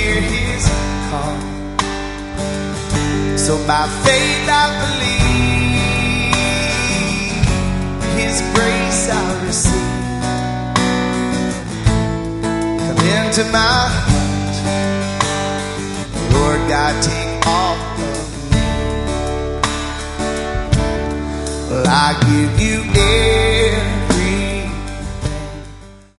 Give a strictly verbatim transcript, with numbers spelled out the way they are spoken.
hear his call. So by faith I believe, his grace I receive. Come into my heart, Lord God, take all of me. Well, I give you everything.